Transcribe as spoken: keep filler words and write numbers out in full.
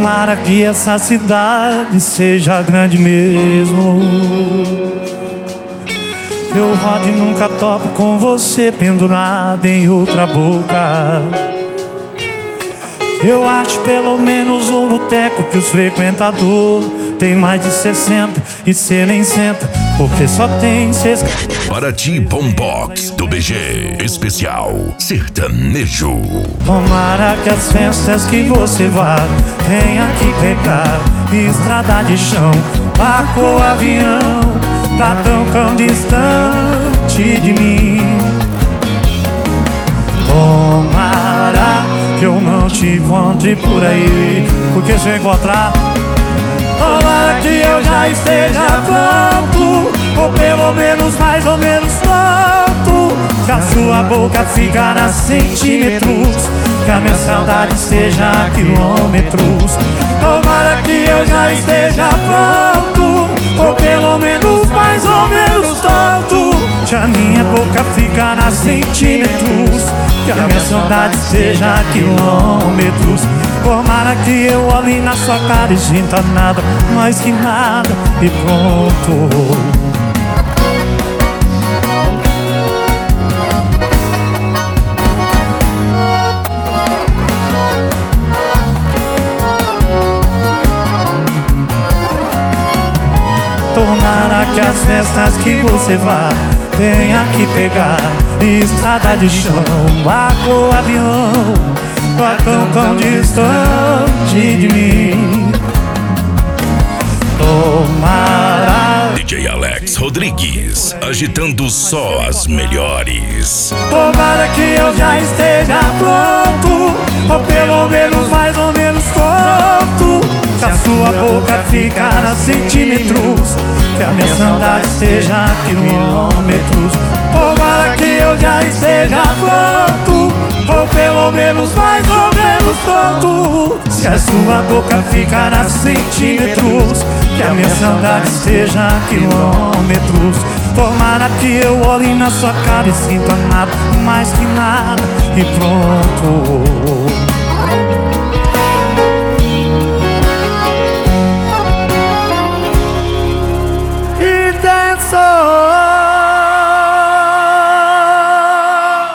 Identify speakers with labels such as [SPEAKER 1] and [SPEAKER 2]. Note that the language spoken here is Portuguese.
[SPEAKER 1] Tomara que essa cidade seja grande mesmo. Eu rodo e nunca topo com você pendurado em outra boca. Eu acho pelo menos um boteco que os frequentadores tem mais de sessenta e cê nem senta, porque só tem seis.
[SPEAKER 2] Paraty Boombox do B G Especial Sertanejo.
[SPEAKER 1] Tomara que as festas que você vá tenha que pegar estrada de chão, barco ou avião, tá tão tão distante de mim. Tomara que eu não te encontre por aí, porque se eu encontrar, tomara que eu já esteja pronto, ou pelo menos mais ou menos pronto. Que a sua boca ficar a centímetros, que a minha saudade esteja a quilômetros. Tomara que eu já esteja pronto, ou pelo menos mais ou menos pronto. Que a minha boca ficar a centímetros, que a minha saudade esteja a quilômetros. Tomara que eu olhe na sua cara e sinta nada, mais que nada, e pronto. Tomara que as festas que você vá tenha que pegar estrada de chão, barco ou avião, tá tão tão distante de mim. Tomara.
[SPEAKER 2] D J Alex Rodrigues, agitando só as melhores.
[SPEAKER 1] Tomara que eu já esteja pronto, ou pelo menos mais ou menos pronto. Que a sua boca ficar a centímetros, que a minha saudade esteja a quilômetros. Tomara que eu já esteja pronto, ou pelo menos mais ou menos pronto. Se a sua boca ficar a centímetros, que a minha saudade esteja a quilômetros. Tomara que eu olhe na sua cara e sinta nada, mais que nada, e pronto.